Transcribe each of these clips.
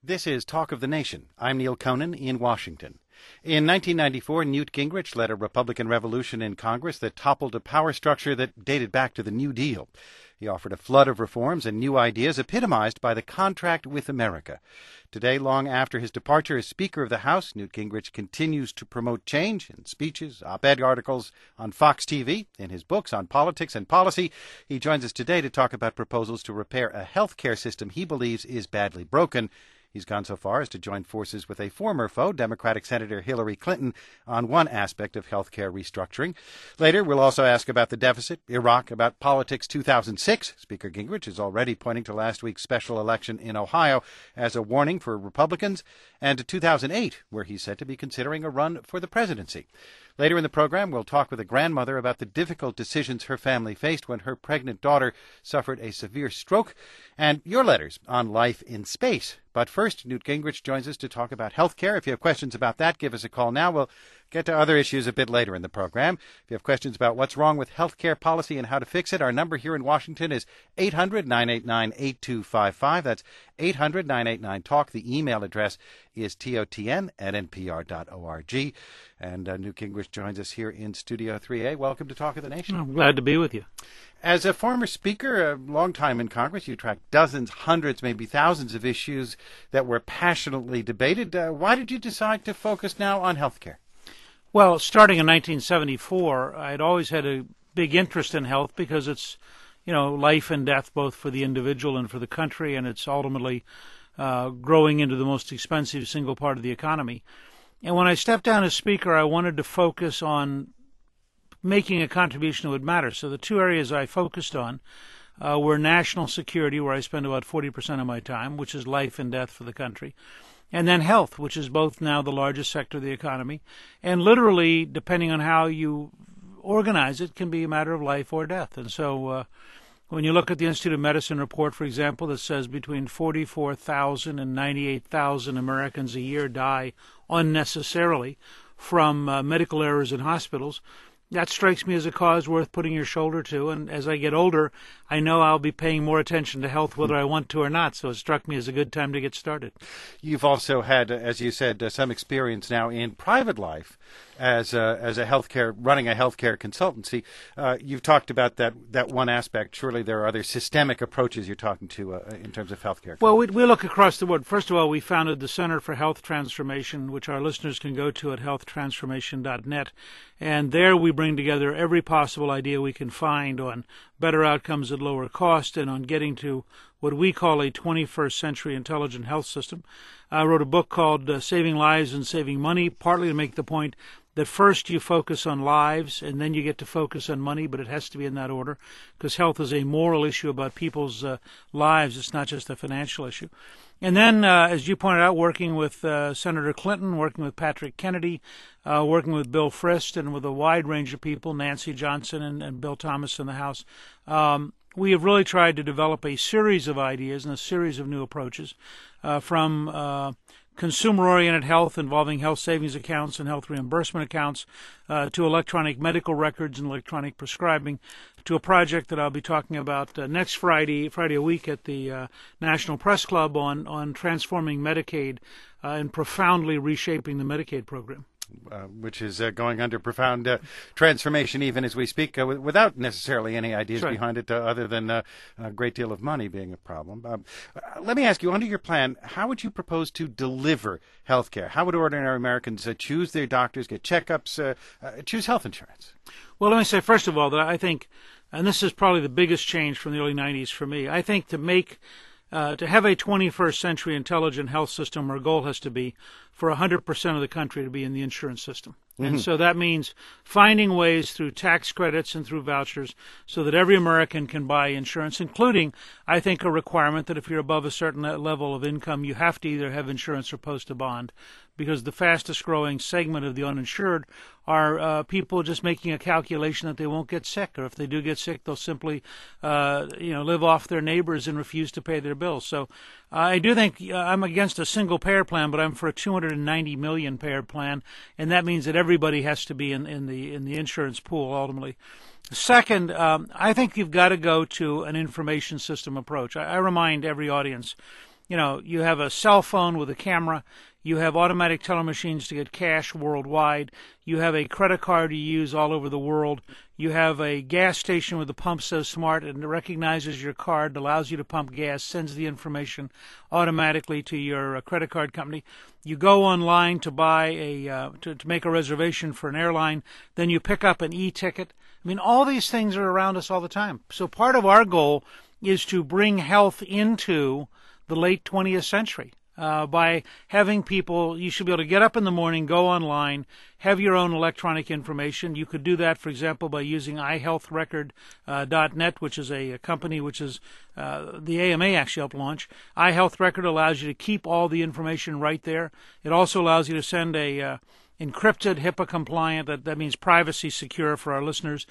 This is Talk of the Nation. I'm Neil Conan in Washington. In 1994, Newt Gingrich led a Republican revolution in Congress that toppled a power structure that dated back to the New Deal. He offered a flood of reforms and new ideas epitomized by the contract with America. Today, long after his departure as Speaker of the House, Newt Gingrich continues to promote change in speeches, op-ed articles, on Fox TV, in his books on politics and policy. He joins us today to talk about proposals to repair a health care system he believes is badly broken. He's gone so far as to join forces with a former foe, Democratic Senator Hillary Clinton, on one aspect of health care restructuring. Later, we'll also ask about the deficit, Iraq, about politics 2006. Speaker Gingrich is already pointing to last week's special election in Ohio as a warning for Republicans, and to 2008, where he's said to be considering a run for the presidency. Later in the program, we'll talk with a grandmother about the difficult decisions her family faced when her pregnant daughter suffered a severe stroke, and your letters on life in space. But first, Newt Gingrich joins us to talk about health care. If you have questions about that, give us a call now. We'll get to other issues a bit later in the program. If you have questions about what's wrong with health care policy and how to fix it, our number here in Washington is 800-989-8255. That's 800-989-TALK. The email address is totn@npr.org. And Newt Gingrich joins us here in Studio 3A. Welcome to Talk of the Nation. I'm glad to be with you. As a former speaker, a long time in Congress, you tracked dozens, hundreds, maybe thousands of issues that were passionately debated. Why did you decide to focus now on health care? Well, starting in 1974, I'd always had a big interest in health because it's, life and death both for the individual and for the country, and it's ultimately growing into the most expensive single part of the economy. And when I stepped down as Speaker, I wanted to focus on making a contribution that would matter. So the two areas I focused on were national security, where I spend about 40% of my time, which is life and death for the country, and then health, which is both now the largest sector of the economy, and literally, depending on how you organize it, can be a matter of life or death. And so when you look at the Institute of Medicine report, for example, that says between 44,000 and 98,000 Americans a year die unnecessarily from medical errors in hospitals, that strikes me as a cause worth putting your shoulder to. And as I get older, I know I'll be paying more attention to health whether I want to or not. So it struck me as a good time to get started. You've also had, as you said, some experience now in private life as a running a healthcare consultancy. You've talked about that one aspect. Surely there are other systemic approaches you're talking to in terms of healthcare. Well, we look across the board. First of all, we founded the Center for Health Transformation, which our listeners can go to at healthtransformation.net. And there we bring together every possible idea we can find on better outcomes at lower cost and on getting to what we call a 21st century intelligent health system. I wrote a book called Saving Lives and Saving Money, partly to make the point that first you focus on lives and then you get to focus on money, but it has to be in that order because health is a moral issue about people's lives. It's not just a financial issue. And then, as you pointed out, working with Senator Clinton, working with Patrick Kennedy, working with Bill Frist, and with a wide range of people, Nancy Johnson and Bill Thomas in the House, we have really tried to develop a series of ideas and a series of new approaches from consumer-oriented health involving health savings accounts and health reimbursement accounts to electronic medical records and electronic prescribing to a project that I'll be talking about next Friday a week at the National Press Club on transforming Medicaid and profoundly reshaping the Medicaid program. Which is going under profound transformation even as we speak, without necessarily any ideas behind it other than a great deal of money being a problem. Let me ask you, under your plan, how would you propose to deliver health care? How would ordinary Americans choose their doctors, get checkups, choose health insurance? Well, let me say, first of all, that I think, and this is probably the biggest change from the early 90s for me, I think to have a 21st century intelligent health system, our goal has to be for 100% of the country to be in the insurance system. Mm-hmm. And so that means finding ways through tax credits and through vouchers so that every American can buy insurance, including, I think, a requirement that if you're above a certain level of income, you have to either have insurance or post a bond, because the fastest growing segment of the uninsured are people just making a calculation that they won't get sick, or if they do get sick, they'll simply live off their neighbors and refuse to pay their bills. So I do think I'm against a single payer plan, but I'm for a 290 million payer plan, and that means that everybody has to be in the insurance pool ultimately. Second, I think you've got to go to an information system approach. I remind every audience You have a cell phone with a camera. You have automatic teller machines to get cash worldwide. You have a credit card you use all over the world. You have a gas station with the pump so smart and it recognizes your card, allows you to pump gas, sends the information automatically to your credit card company. You go online to buy to make a reservation for an airline. Then you pick up an e-ticket. I mean, all these things are around us all the time. So part of our goal is to bring health into the late 20th century. By having people, you should be able to get up in the morning, go online, have your own electronic information. You could do that, for example, by using iHealthRecord.net, which is a company which is the AMA actually helped launch. iHealthRecord allows you to keep all the information right there. It also allows you to send a encrypted, HIPAA-compliant, that means privacy secure for our listeners,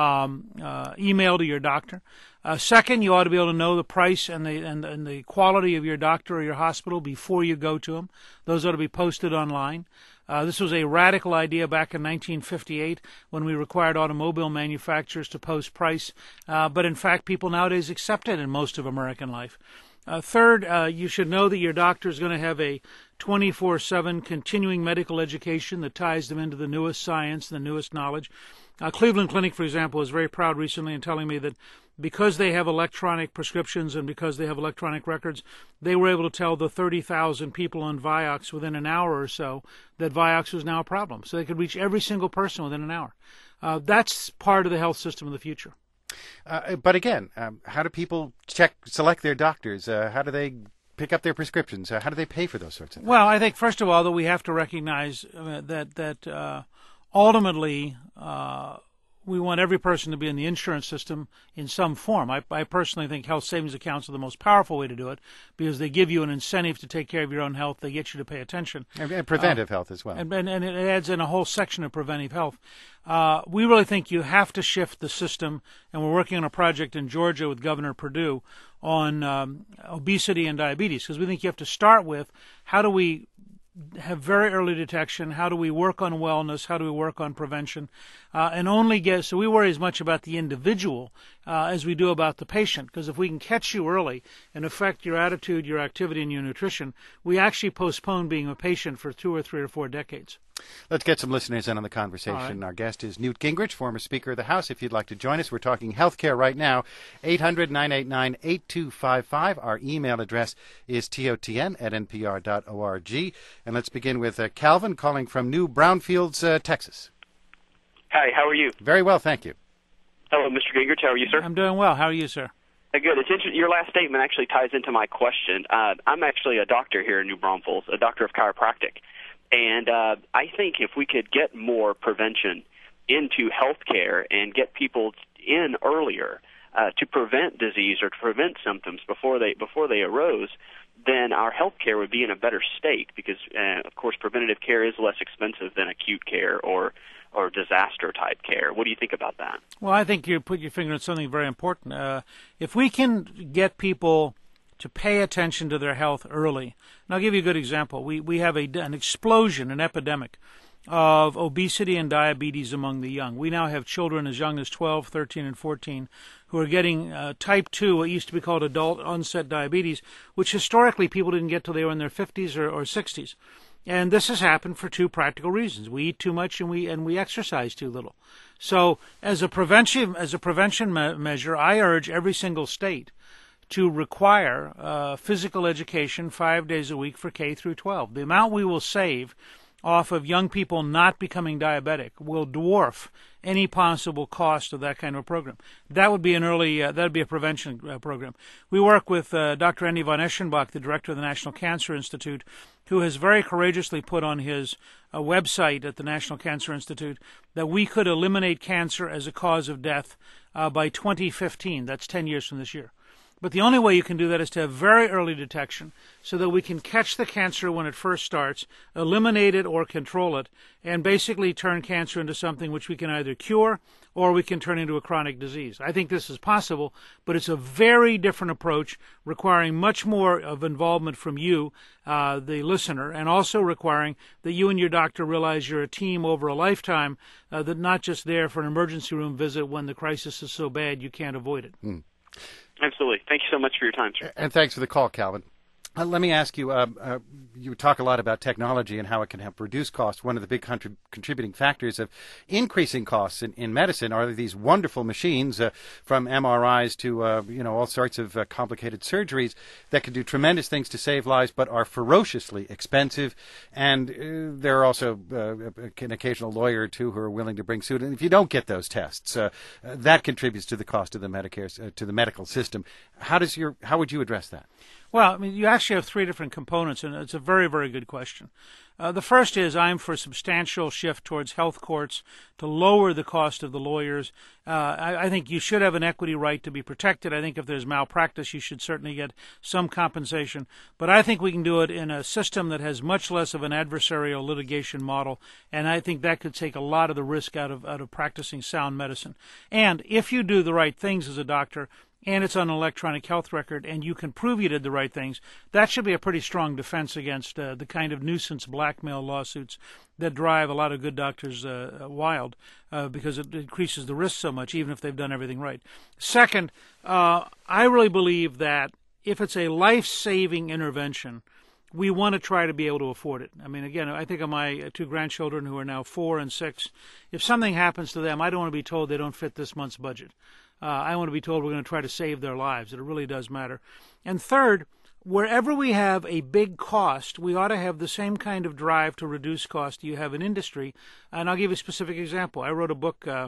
email to your doctor. Second, you ought to be able to know the price and the quality of your doctor or your hospital before you go to them. Those ought to be posted online. This was a radical idea back in 1958 when we required automobile manufacturers to post price, but in fact people nowadays accept it in most of American life. Third, you should know that your doctor is going to have a 24/7 continuing medical education that ties them into the newest science and the newest knowledge. Cleveland Clinic, for example, was very proud recently in telling me that because they have electronic prescriptions and because they have electronic records, they were able to tell the 30,000 people on Vioxx within an hour or so that Vioxx was now a problem. So they could reach every single person within an hour. That's part of the health system of the future. But again, how do people select their doctors? How do they pick up their prescriptions? How do they pay for those sorts of things? Well, I think, first of all, that we have to recognize that ultimately we want every person to be in the insurance system in some form. I personally think health savings accounts are the most powerful way to do it because they give you an incentive to take care of your own health. They get you to pay attention. And preventive health as well. And it adds in a whole section of preventive health. We really think you have to shift the system, and we're working on a project in Georgia with Governor Perdue on obesity and diabetes because we think you have to start with how do we have very early detection, how do we work on wellness, how do we work on prevention, so we worry as much about the individual as we do about the patient, because if we can catch you early and affect your attitude, your activity, and your nutrition, we actually postpone being a patient for 2 or 3 or 4 decades. Let's get some listeners in on the conversation. Right. Our guest is Newt Gingrich, former Speaker of the House. If you'd like to join us, we're talking healthcare right now. 800-989-8255. Our email address is totn@npr.org. And let's begin with Calvin calling from New Braunfels, Texas. Hi, how are you? Very well, thank you. Hello, Mr. Gingrich. How are you, sir? I'm doing well. How are you, sir? Good. It's interesting. Your last statement actually ties into my question. I'm actually a doctor here in New Braunfels, a doctor of chiropractic. And I think if we could get more prevention into healthcare and get people in earlier to prevent disease or to prevent symptoms before they arose, then our healthcare would be in a better state because, of course, preventative care is less expensive than acute care or disaster-type care. What do you think about that? Well, I think you put your finger on something very important. If we can get people to pay attention to their health early. And I'll give you a good example. We have an explosion, an epidemic of obesity and diabetes among the young. We now have children as young as 12, 13, and 14 who are getting type 2, what used to be called adult onset diabetes, which historically people didn't get till they were in their 50s or 60s. And this has happened for 2 practical reasons. We eat too much and we exercise too little. So as a prevention measure, I urge every single state to require physical education 5 days a week for K through 12. The amount we will save off of young people not becoming diabetic will dwarf any possible cost of that kind of a program. That would be that would be a prevention program. We work with Dr. Andy von Eschenbach, the director of the National Cancer Institute, who has very courageously put on his website at the National Cancer Institute that we could eliminate cancer as a cause of death by 2015. That's 10 years from this year. But the only way you can do that is to have very early detection so that we can catch the cancer when it first starts, eliminate it or control it, and basically turn cancer into something which we can either cure or we can turn into a chronic disease. I think this is possible, but it's a very different approach requiring much more of involvement from you, the listener, and also requiring that you and your doctor realize you're a team over a lifetime, that not just there for an emergency room visit when the crisis is so bad you can't avoid it. Absolutely. Thank you so much for your time, sir. And thanks for the call, Calvin. Let me ask you, you talk a lot about technology and how it can help reduce costs. One of the big contributing factors of increasing costs in medicine are these wonderful machines, from MRIs to all sorts of complicated surgeries that can do tremendous things to save lives, but are ferociously expensive. And there are also an occasional lawyer or two who are willing to bring suit. And if you don't get those tests, that contributes to the cost of the Medicare to the medical system. How would you address that? Well, I mean, you actually have three different components, and it's a very, very good question. The first is I'm for a substantial shift towards health courts to lower the cost of the lawyers. I think you should have an equity right to be protected. I think if there's malpractice, you should certainly get some compensation. But I think we can do it in a system that has much less of an adversarial litigation model, and I think that could take a lot of the risk out of practicing sound medicine. And if you do the right things as a doctor, and it's on an electronic health record, and you can prove you did the right things, that should be a pretty strong defense against the kind of nuisance blackmail lawsuits that drive a lot of good doctors wild because it increases the risk so much, even if they've done everything right. Second, I really believe that if it's a life-saving intervention, we want to try to be able to afford it. I mean, again, I think of my two grandchildren who are now 4 and 6. If something happens to them, I don't want to be told they don't fit this month's budget. I want to be told we're going to try to save their lives. It really does matter. And third, wherever we have a big cost, we ought to have the same kind of drive to reduce cost you have in industry. And I'll give you a specific example. I wrote a book in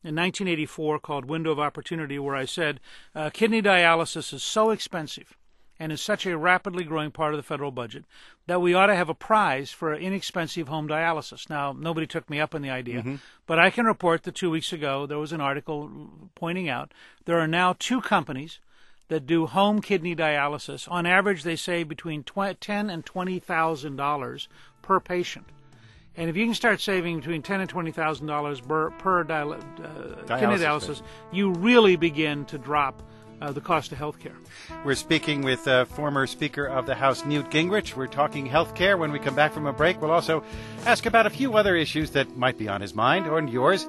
1984 called Window of Opportunity, where I said kidney dialysis is so expensive and is such a rapidly growing part of the federal budget that we ought to have a prize for inexpensive home dialysis. Now, nobody took me up on the idea, but I can report that 2 weeks ago there was an article pointing out there are now 2 companies that do home kidney dialysis. On average, they save between $10,000 and $20,000 per patient. And if you can start saving between $10,000 and $20,000 per kidney dialysis, you really begin to drop the cost of health care. We're speaking with former Speaker of the House, Newt Gingrich. We're talking health care. When we come back from a break, we'll also ask about a few other issues that might be on his mind or yours.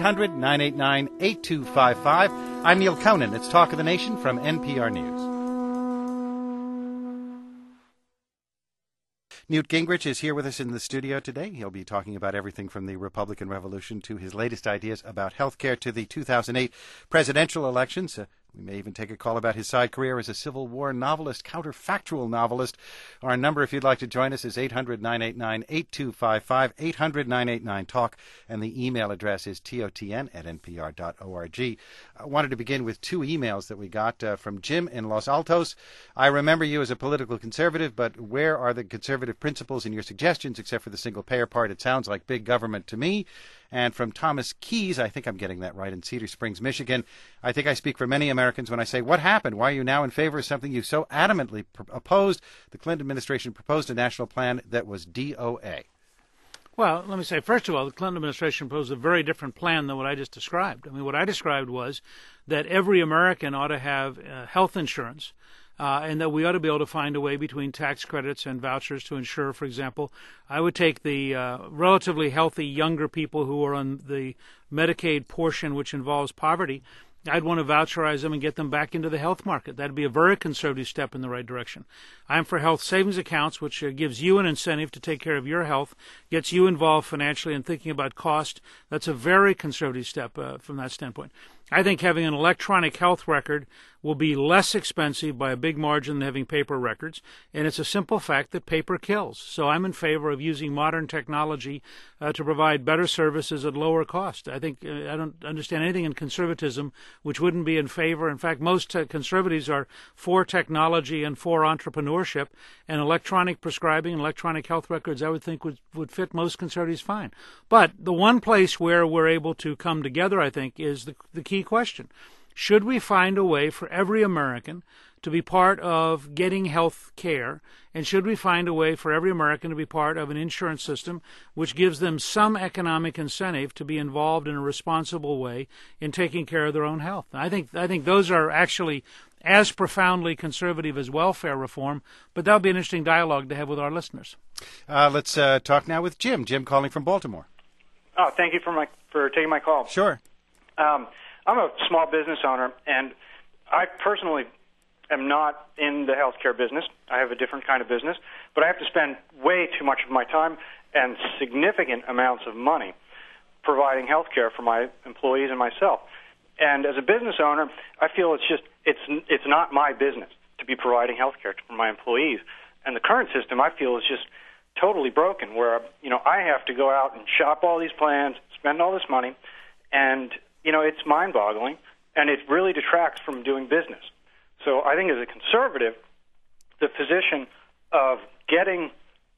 800-989-8255. I'm Neil Conan. It's Talk of the Nation from NPR News. Newt Gingrich is here with us in the studio today. He'll be talking about everything from the Republican Revolution to his latest ideas about health care to the 2008 presidential elections. We may even take a call about his side career as a Civil War novelist, counterfactual novelist. Our number, if you'd like to join us, is 800-989-8255, 800-989-TALK, and the email address is totn@npr.org. I wanted to begin with 2 emails that we got from Jim in Los Altos. I remember you as a political conservative, but where are the conservative principles in your suggestions, except for the single-payer part? It sounds like big government to me. And from Thomas Keys, I think I'm getting that right, in Cedar Springs, Michigan. I think I speak for many Americans when I say, what happened? Why are you now in favor of something you so adamantly opposed? The Clinton administration proposed a national plan that was DOA. Well, let me say, first of all, the Clinton administration proposed a very different plan than what I just described. I mean, what I described was that every American ought to have health insurance, and that we ought to be able to find a way between tax credits and vouchers to ensure, for example, I would take the relatively healthy younger people who are on the Medicaid portion, which involves poverty. I'd want to voucherize them and get them back into the health market. That'd be a very conservative step in the right direction. I'm for health savings accounts, which gives you an incentive to take care of your health, gets you involved financially and thinking about cost. That's a very conservative step from that standpoint. I think having an electronic health record will be less expensive by a big margin than having paper records, and it's a simple fact that paper kills. So I'm in favor of using modern technology to provide better services at lower cost. I think I don't understand anything in conservatism which wouldn't be in favor. In fact, most conservatives are for technology and for entrepreneurship, and electronic prescribing and electronic health records I would think would fit most conservatives fine. But the one place where we're able to come together, I think, is the key question. Should we find a way for every American to be part of getting health care, and should we find a way for every American to be part of an insurance system which gives them some economic incentive to be involved in a responsible way in taking care of their own health? I think those are actually as profoundly conservative as welfare reform, but that'll be an interesting dialogue to have with our listeners. Let's talk now with Jim. Jim calling from Baltimore. Oh, thank you for taking my call. Sure. I'm a small business owner, and I personally am not in the healthcare business. I have a different kind of business, but I have to spend way too much of my time and significant amounts of money providing healthcare for my employees and myself. And as a business owner, I feel it's not my business to be providing healthcare for my employees. And the current system, I feel, is just totally broken, where I have to go out and shop all these plans, spend all this money, and it's mind-boggling, and it really detracts from doing business. So I think as a conservative, the position of getting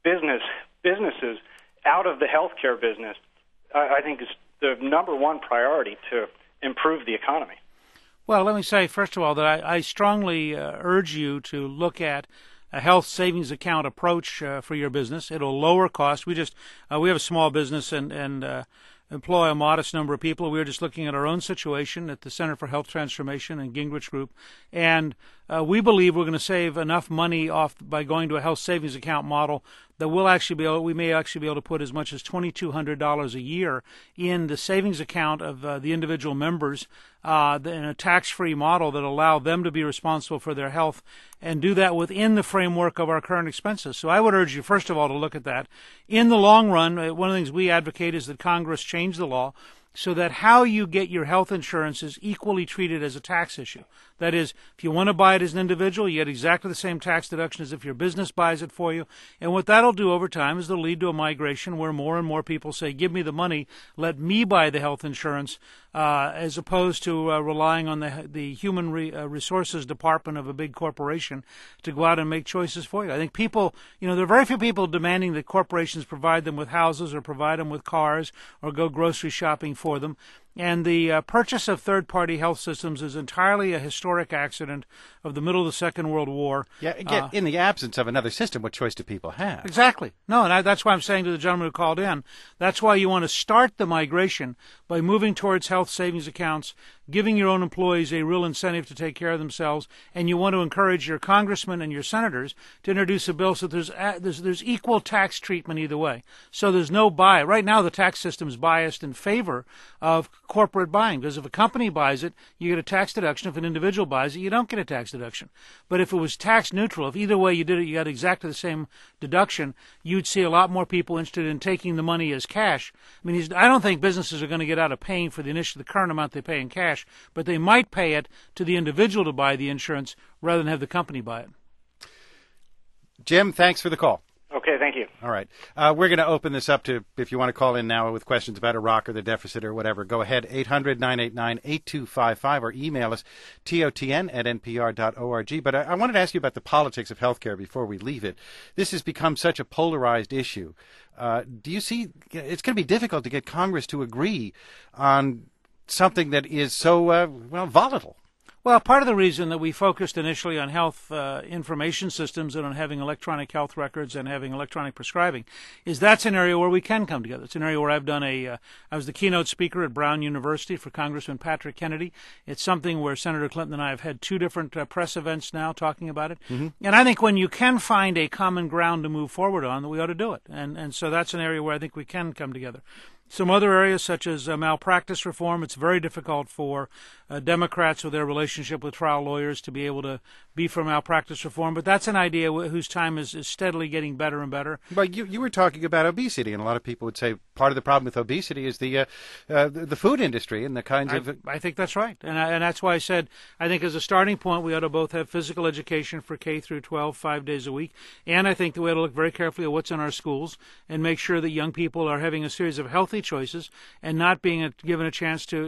businesses out of the healthcare business, I think is the number one priority to improve the economy. Well, let me say, first of all, that I strongly urge you to look at a health savings account approach for your business. It'll lower costs. We have a small business and employ a modest number of people. We were just looking at our own situation at the Center for Health Transformation and Gingrich Group, and we believe we're going to save enough money off by going to a health savings account model that we may actually be able to put as much as $2,200 a year in the savings account of the individual members in a tax-free model that allow them to be responsible for their health and do that within the framework of our current expenses. So I would urge you, first of all, to look at that. In the long run, one of the things we advocate is that Congress change the law so that how you get your health insurance is equally treated as a tax issue. That is, if you want to buy it as an individual, you get exactly the same tax deduction as if your business buys it for you. And what that'll do over time is it'll lead to a migration where more and more people say, give me the money, let me buy the health insurance, as opposed to relying on the human resources department of a big corporation to go out and make choices for you. I think people, there are very few people demanding that corporations provide them with houses or provide them with cars or go grocery shopping for them. And the purchase of third-party health systems is entirely a historic accident of the middle of the Second World War. Yeah, again, in the absence of another system, what choice do people have? Exactly. No, and that's why I'm saying to the gentleman who called in, that's why you want to start the migration by moving towards health savings accounts, giving your own employees a real incentive to take care of themselves, and you want to encourage your congressmen and your senators to introduce a bill so there's equal tax treatment either way. So there's no bias. Right now the tax system is biased in favor of corporate buying, because if a company buys it, you get a tax deduction. If an individual buys it, you don't get a tax deduction. But if it was tax neutral, if either way you did it, you got exactly the same deduction, you'd see a lot more people interested in taking the money as cash. I mean, I don't think businesses are going to get out of paying for the current amount they pay in cash, but they might pay it to the individual to buy the insurance rather than have the company buy it. Jim, thanks for the call. Okay, thank you. All right. We're going to open this up to, if you want to call in now with questions about Iraq or the deficit or whatever, go ahead, 800-989-8255, or email us, totn@npr.org. But I wanted to ask you about the politics of healthcare before we leave it. This has become such a polarized issue. Do you see it's going to be difficult to get Congress to agree on something that is so, volatile? Well, part of the reason that we focused initially on health information systems and on having electronic health records and having electronic prescribing is that's an area where we can come together. It's an area where I've done I was the keynote speaker at Brown University for Congressman Patrick Kennedy. It's something where Senator Clinton and I have had two different press events now talking about it. Mm-hmm. And I think when you can find a common ground to move forward on, we ought to do it. And so that's an area where I think we can come together. Some other areas, such as malpractice reform, it's very difficult for Democrats with their relationship with trial lawyers to be able to be for malpractice reform. But that's an idea whose time is steadily getting better and better. But you were talking about obesity, and a lot of people would say part of the problem with obesity is the food industry and the kinds of... I think that's right. And that's why I said I think as a starting point we ought to both have physical education for K through 12, 5 days a week. And I think that we ought to look very carefully at what's in our schools and make sure that young people are having a series of healthy choices and not being given a chance to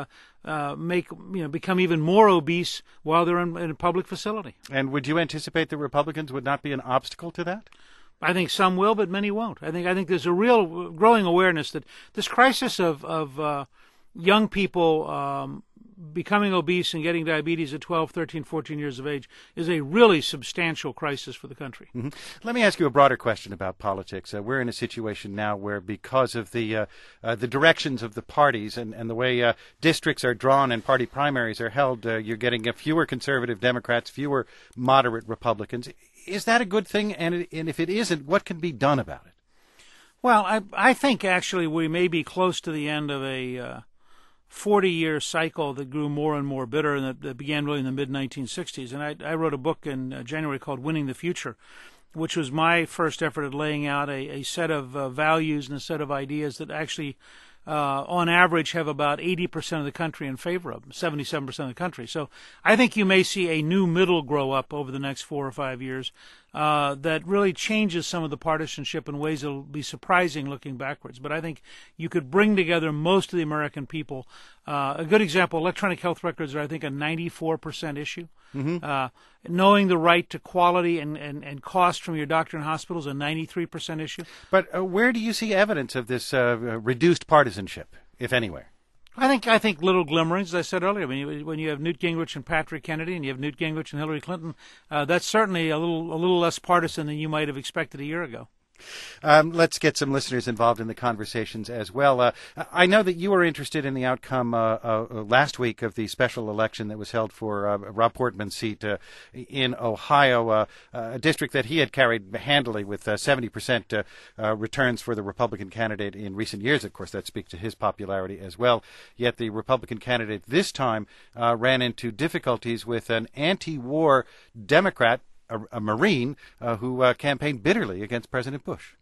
become even more obese while they're in a public facility. And would you anticipate that Republicans would not be an obstacle to that? I think some will, but many won't. I think there's a real growing awareness that this crisis of young people becoming obese and getting diabetes at 12, 13, 14 years of age is a really substantial crisis for the country. Mm-hmm. Let me ask you a broader question about politics. We're in a situation now where, because of the directions of the parties and the way districts are drawn and party primaries are held, you're getting fewer conservative Democrats, fewer moderate Republicans. Is that a good thing? And if it isn't, what can be done about it? Well, I think actually we may be close to the end of 40-year cycle that grew more and more bitter, and that began really in the mid-1960s. And I wrote a book in January called Winning the Future, which was my first effort at laying out a set of values and a set of ideas that actually, on average, have about 80% of the country in favor of them, 77% of the country. So I think you may see a new middle grow up over the next 4 or 5 years that really changes some of the partisanship in ways that will be surprising looking backwards. But I think you could bring together most of the American people. A good example, electronic health records are, I think, a 94% issue. Mm-hmm. Knowing the right to quality and cost from your doctor and hospital is a 93% issue. But where do you see evidence of this reduced partisanship, if anywhere? I think little glimmerings, as I said earlier. When you have Newt Gingrich and Patrick Kennedy, and you have Newt Gingrich and Hillary Clinton, that's certainly a little less partisan than you might have expected a year ago. Let's get some listeners involved in the conversations as well. I know that you were interested in the outcome last week of the special election that was held for Rob Portman's seat in Ohio, a district that he had carried handily with 70% returns for the Republican candidate in recent years. Of course, that speaks to his popularity as well. Yet the Republican candidate this time ran into difficulties with an anti-war Democrat, a Marine who campaigned bitterly against President Bush.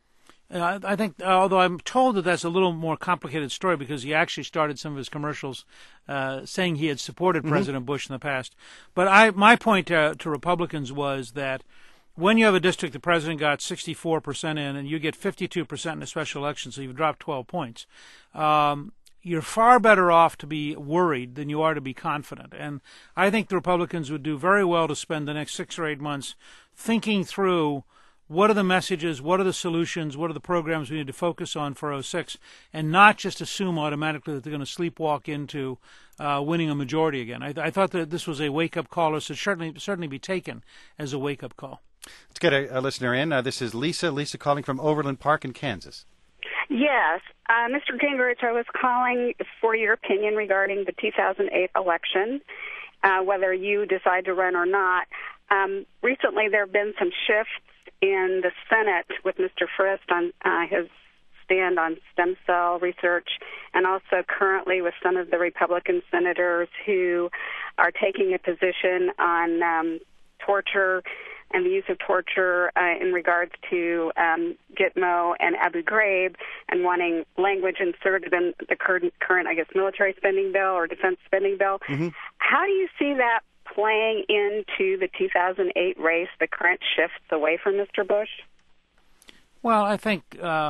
I think, although I'm told that that's a little more complicated story because he actually started some of his commercials saying he had supported President Bush in the past. But my point to Republicans was that when you have a district the president got 64% in and you get 52% in a special election, so you've dropped 12 points, you're far better off to be worried than you are to be confident. And I think the Republicans would do very well to spend the next 6 or 8 months thinking through what are the messages, what are the solutions, what are the programs we need to focus on for 06, and not just assume automatically that they're going to sleepwalk into winning a majority again. I thought that this was a wake-up call, or should certainly be taken as a wake-up call. Let's get a listener in. This is Lisa. Lisa calling from Overland Park in Kansas. Yes. Mr. Gingrich, I was calling for your opinion regarding the 2008 election, whether you decide to run or not. Recently, there have been some shifts in the Senate with Mr. Frist on his stand on stem cell research, and also currently with some of the Republican senators who are taking a position on torture and the use of torture in regards to Gitmo and Abu Ghraib, and wanting language inserted in the current, I guess, military spending bill or defense spending bill. Mm-hmm. How do you see that playing into the 2008 race, the current shifts away from Mr. Bush? Well, I think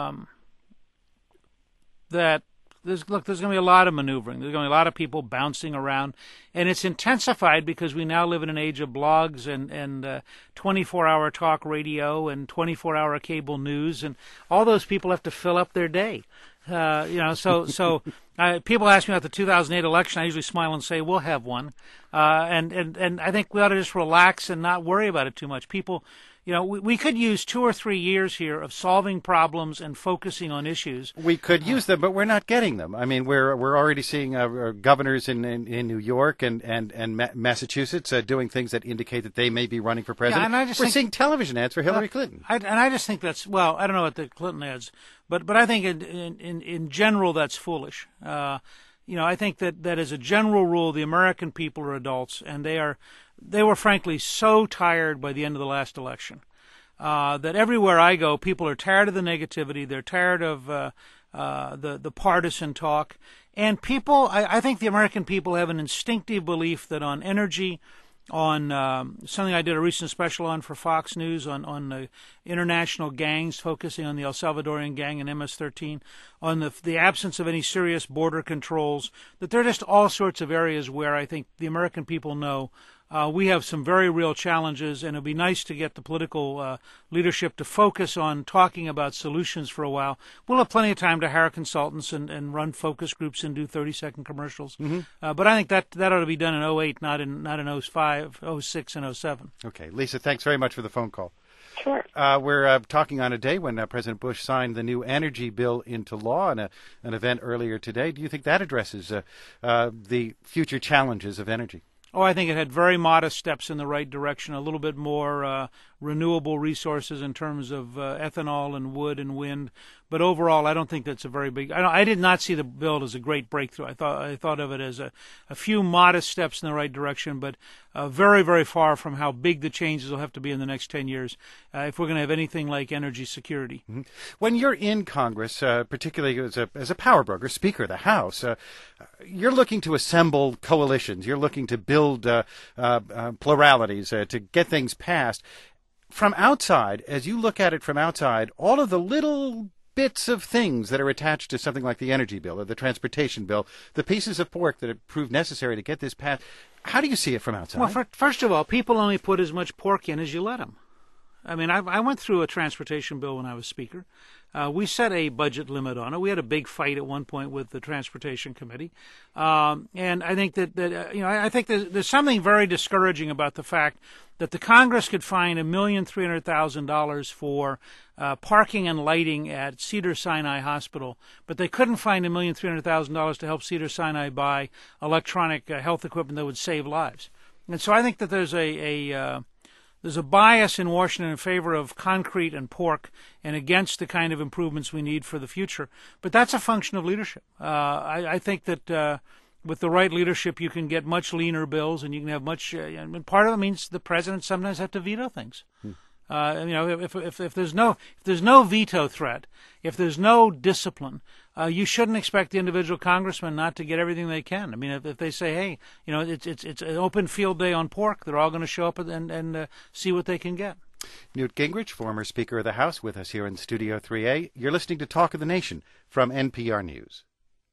that there's going to be a lot of maneuvering. There's going to be a lot of people bouncing around, and it's intensified because we now live in an age of blogs and 24-hour talk radio and 24-hour cable news, and all those people have to fill up their day. So people ask me about the 2008 election. I usually smile and say, we'll have one. And I think we ought to just relax and not worry about it too much. People, we could use 2 or 3 years here of solving problems and focusing on issues. We could use them, but we're not getting them. I mean, we're already seeing governors in New York and Massachusetts doing things that indicate that they may be running for president. Yeah, and we're seeing television ads for Hillary Clinton. I just think that's, well, I don't know what the Clinton ads, but I think in general that's foolish. I think that as a general rule, the American people are adults, and they were frankly so tired by the end of the last election that everywhere I go, people are tired of the negativity. They're tired of the partisan talk. And people, I think the American people have an instinctive belief that on energy, on something I did a recent special on for Fox News on the international gangs, focusing on the El Salvadorian gang and MS-13, on the absence of any serious border controls, that there are just all sorts of areas where I think the American people know we have some very real challenges, and it would be nice to get the political leadership to focus on talking about solutions for a while. We'll have plenty of time to hire consultants and run focus groups and do 30-second commercials. Mm-hmm. But I think that ought to be done in 08, not in 05, 06, and 07. Okay. Lisa, thanks very much for the phone call. Sure. We're talking on a day when President Bush signed the new energy bill into law in an event earlier today. Do you think that addresses the future challenges of energy? Oh, I think it had very modest steps in the right direction, a little bit more renewable resources in terms of ethanol and wood and wind. But overall, I don't think that's a very big. I did not see the bill as a great breakthrough. I thought of it as a few modest steps in the right direction, but very, very far from how big the changes will have to be in the next 10 years if we're going to have anything like energy security. Mm-hmm. When you're in Congress, particularly as a power broker, Speaker of the House, you're looking to assemble coalitions. You're looking to build pluralities to get things passed. From outside, as you look at it from outside, all of the little bits of things that are attached to something like the energy bill or the transportation bill, the pieces of pork that have proved necessary to get this passed, how do you see it from outside? Well, first of all, people only put as much pork in as you let them. I mean, I went through a transportation bill when I was Speaker. We set a budget limit on it. We had a big fight at one point with the Transportation Committee, and I think I think there's something very discouraging about the fact that the Congress could find $1,300,000 for parking and lighting at Cedars-Sinai Hospital, but they couldn't find $1,300,000 to help Cedars-Sinai buy electronic health equipment that would save lives. And so I think that there's a bias in Washington in favor of concrete and pork and against the kind of improvements we need for the future. But that's a function of leadership. I think that with the right leadership, you can get much leaner bills, and you can have much. And part of it means the president sometimes has to veto things. If there's no veto threat, if there's no discipline, you shouldn't expect the individual congressman not to get everything they can. I mean, if they say, hey, it's an open field day on pork, they're all going to show up and see what they can get. Newt Gingrich, former Speaker of the House, with us here in Studio 3A. You're listening to Talk of the Nation from NPR News.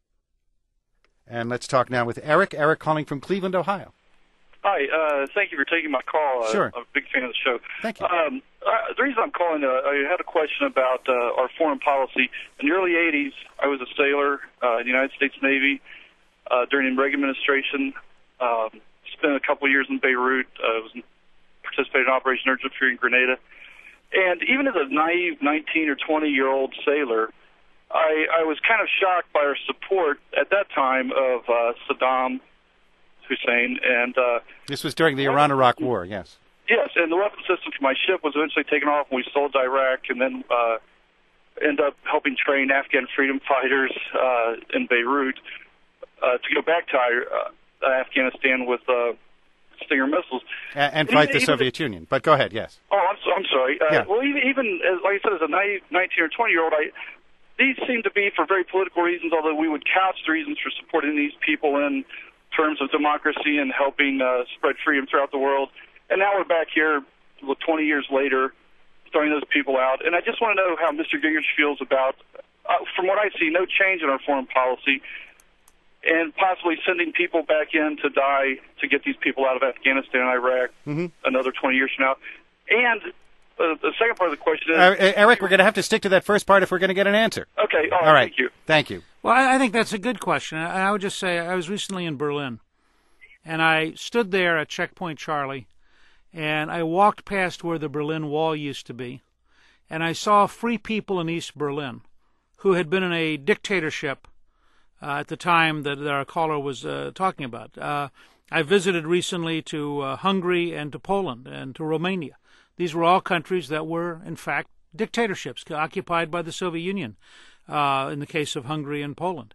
And let's talk now with Eric. Eric calling from Cleveland, Ohio. Hi, thank you for taking my call. Sure. I'm a big fan of the show. Thank you. The reason I'm calling, I had a question about our foreign policy. In the early 80s, I was a sailor in the United States Navy during the Reagan administration. Spent a couple of years in Beirut. Participated in Operation Urgent Fury in Grenada. And even as a naive 19 or 20-year-old sailor, I was kind of shocked by our support at that time of Saddam Hussein. And this was during the Iran-Iraq War, yes. Yes, and the weapon system for my ship was eventually taken off, and we sold to Iraq, and then ended up helping train Afghan freedom fighters in Beirut to go back to Afghanistan with Stinger missiles. And fight the Soviet Union. But go ahead, yes. Oh, I'm sorry. Yeah. Well, even as, like I said, as a naive 19 or 20-year-old, these seem to be for very political reasons, although we would couch the reasons for supporting these people in terms of democracy and helping spread freedom throughout the world. And now we're back here 20 years later, throwing those people out. And I just want to know how Mr. Gingrich feels about, from what I see, no change in our foreign policy and possibly sending people back in to die to get these people out of Afghanistan and Iraq another 20 years from now. And the second part of the question is... Eric, we're going to have to stick to that first part if we're going to get an answer. Okay, all right. Thank you. Thank you. Well, I think that's a good question. I would just say I was recently in Berlin, and I stood there at Checkpoint Charlie, and I walked past where the Berlin Wall used to be, and I saw free people in East Berlin who had been in a dictatorship at the time that our caller was talking about. I visited recently to Hungary and to Poland and to Romania. These were all countries that were, in fact, dictatorships occupied by the Soviet Union, in the case of Hungary and Poland.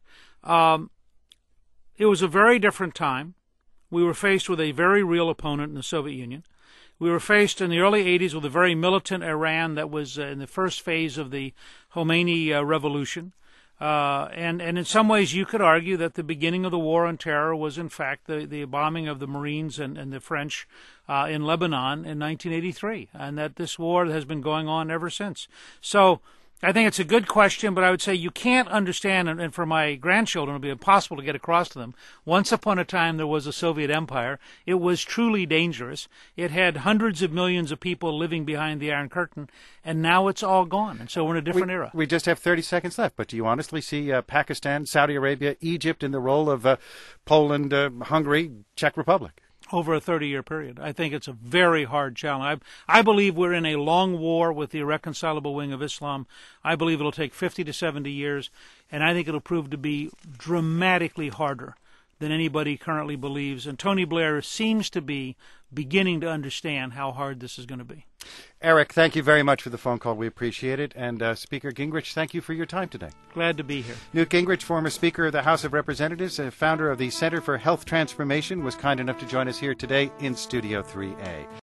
It was a very different time. We were faced with a very real opponent in the Soviet Union. We were faced in the early 80s with a very militant Iran that was in the first phase of the Khomeini revolution. And in some ways you could argue that the beginning of the war on terror was in fact the bombing of the Marines and the French in Lebanon in 1983, and that this war has been going on ever since. So I think it's a good question, but I would say you can't understand, and for my grandchildren it will be impossible to get across to them. Once upon a time there was a Soviet empire. It was truly dangerous. It had hundreds of millions of people living behind the Iron Curtain, and now it's all gone. And so we're in a different era. We just have 30 seconds left, but do you honestly see Pakistan, Saudi Arabia, Egypt in the role of Poland, Hungary, Czech Republic? Over a 30-year period. I think it's a very hard challenge. I believe we're in a long war with the irreconcilable wing of Islam. I believe it'll take 50 to 70 years, and I think it'll prove to be dramatically harder than anybody currently believes. And Tony Blair seems to be beginning to understand how hard this is going to be. Eric, thank you very much for the phone call. We appreciate it. And Speaker Gingrich, thank you for your time today. Glad to be here. Newt Gingrich, former Speaker of the House of Representatives and founder of the Center for Health Transformation, was kind enough to join us here today in Studio 3A.